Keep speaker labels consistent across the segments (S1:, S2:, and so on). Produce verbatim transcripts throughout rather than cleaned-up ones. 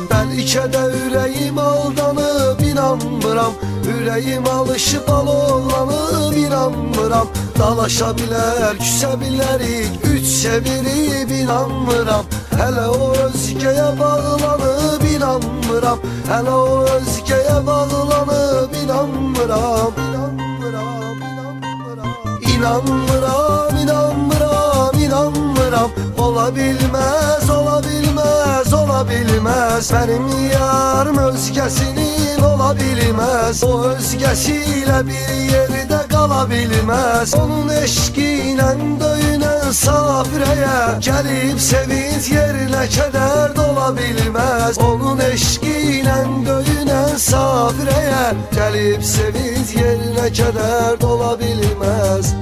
S1: Bəlkə də ürəyim aldanıb inanmıram, ürəyim alışıb alovlanıb inanmıram. Dalaşa bilər, küsə bilərik, üç çevirib inanmıram. Hələ o özgəyə bağlanıb inanmıram, hələ o özgəyə bağlanıb inanmıram. İnanmıram, inanmıram, inanmıram, inanmıram, inanmıram. Ola bilməz, ola bilməz, ola bilməz. Mənim yarım özgəsinin ola bilməz. O özgəsi ilə bir yerdə qala bilməz. Onun eşqi ilə döyünən safirəyə gəlib sevinç yerinə kədər dola bilməz. Onun eşqi ilə döyünən safirəyə gəlib sevinç yerinə kədər dola bilməz.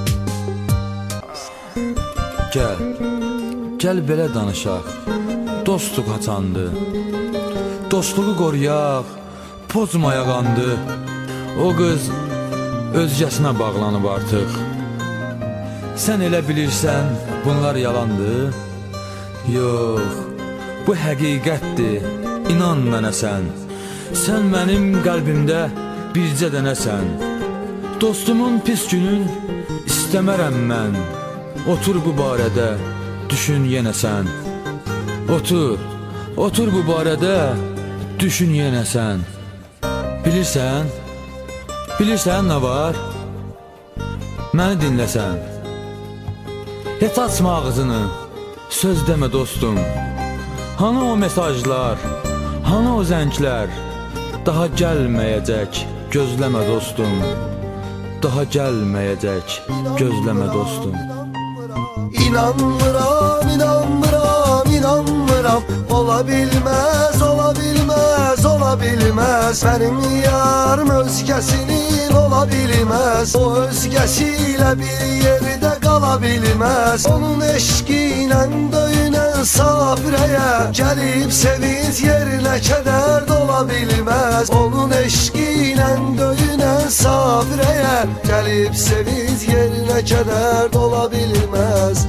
S2: Gəl, gəl belə danışaq, dostluq haçandı. Dostluğu qoruyaq, pozmayaq andı. O qız özgəsinə bağlanıb artıq. Sən elə bilirsən, bunlar yalandır? Yox, bu həqiqətdir, inan mənə sən. Sən mənim qəlbimdə bircə dənəsən. Dostumun pis günün istəmərəm mən. Otur bu barədə, düşün yenə sən. Otur, otur bu barədə, düşün yenə sən. Bilirsən, bilirsən nə var? Məni dinləsən. Heç açma ağzını, söz demə dostum. Hanı o mesajlar, hanı o zənglər? Daha gəlməyəcək, gözləmə dostum. Daha gəlməyəcək, gözləmə dostum.
S1: İnanmıram, inanmıram, inanmıram. Ola bilməz, ola bilməz, ola bilməz. Mənim yarım özgəsinin ola bilməz. O özgəsi ilə bir yerdə qala bilməz. Onun eşqi ilə döyünən safirəyə gəlib sevinç yerinə kədər dola bilməz. Onun eşqi ilə döyünən safirəyə gəlib sevinç yerinə kədər dola bilməz.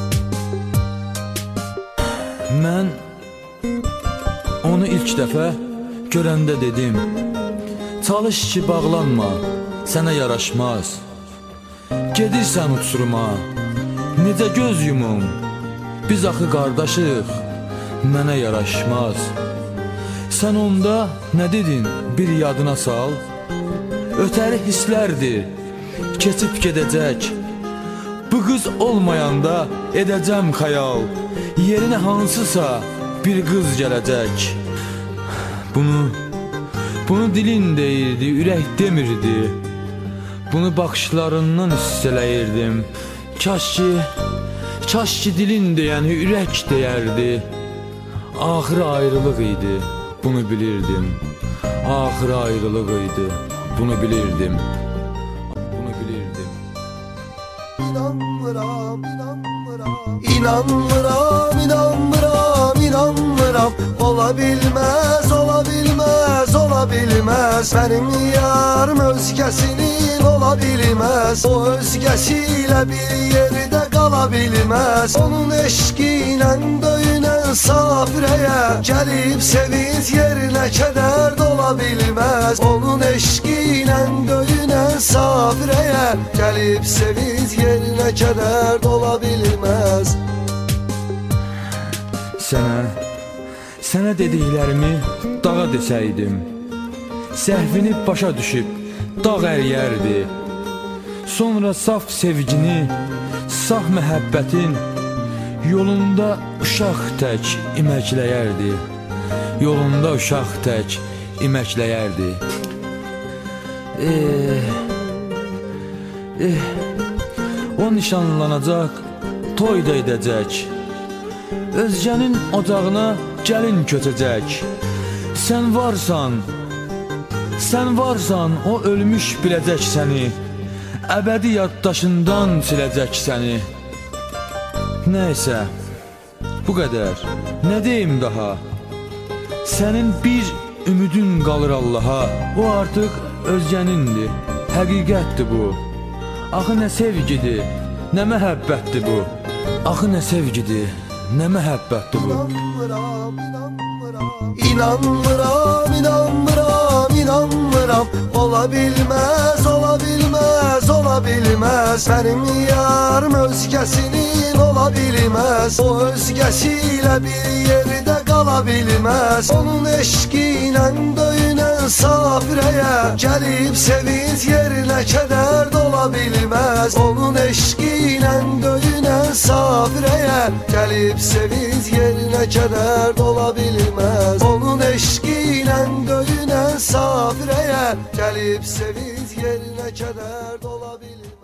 S2: Mən onu ilk dəfə görəndə dedim, çalış ki bağlanma, sənə yaraşmaz. Gedirsən uçuruma, necə göz yumum, biz axı qardaşıq, mənə yaraşmaz. Sən onda nə dedin, bir yadına sal. Ötəri hisslərdir, keçib gedəcək. Bu qız olmayanda edəcəm xəyal, yerinə hansısa bir qız gələcək. Bunu, bunu dilin deyirdi, ürək demirdi. Bunu baxışlarından hissələyirdim. Kaş ki, kaş ki dilin deyəni ürək deyərdi. Axırı ayrılıq idi, bunu bilirdim. Axırı ayrılıq idi, bunu bilirdim. Bunu bilirdim.
S1: İnanmıram, inanmıram, inanmıram, inanmıram, inanmıram. Ola bilməz, ola bilməz, ola bilməz. Mənim yarım özgəsinin ola bilməz. O özgəsi ilə bir yerdə qala bilməz. Onun eşqi ilə döyünən safirəyə gəlib sevinç yerinə kədər dola bilməz. Onun eşqi ilə döyünən safirəyə gəlib sevinç yerinə kədər dola bilməz.
S2: Sənə, sənə dediklərimi dağa desəydim, səhvini başa düşüb dağ əriyərdi. Sonra saf sevgini, saf məhəbbətin yolunda uşaq tək iməkləyərdi. Yolunda uşaq tək iməkləyərdi. Eh, eh, o nişanlanacaq, toy da edəcək. Özgənin ocağına gəlin köçəcək. Sən varsan, sən varsan, o ölmüş biləcək səni. Əbədi yaddaşından siləcək səni. Nəysə, bu qədər, nə deyim daha? Sənin bir ümidin qalır Allaha. O artıq özgənindir, həqiqətdir bu. Axı nə sevgidir, nə məhəbbətdir bu. Axı nə sevgidir, nə məhəbbətdir bu?
S1: İnanmıram, inanmıram İnanmıram, inanmıram, inanmıram Ola bilməz, ola bilməz, ola bilməz Mənim yarım özgəsinin ola bilməz O özgəsilə bir yerdə qala bilməz Onun eşqi ilə döyünən safirəyə Gəlib sevinç yerinə kədər dola bilməz Onun eşqi ilə döyünən safirəyə Gəlib sevinç yerinə kədər dola bilməz Onun eşqi ilə döyünən safirəyə Gəlib sevinç yerinə kədər dola bilməz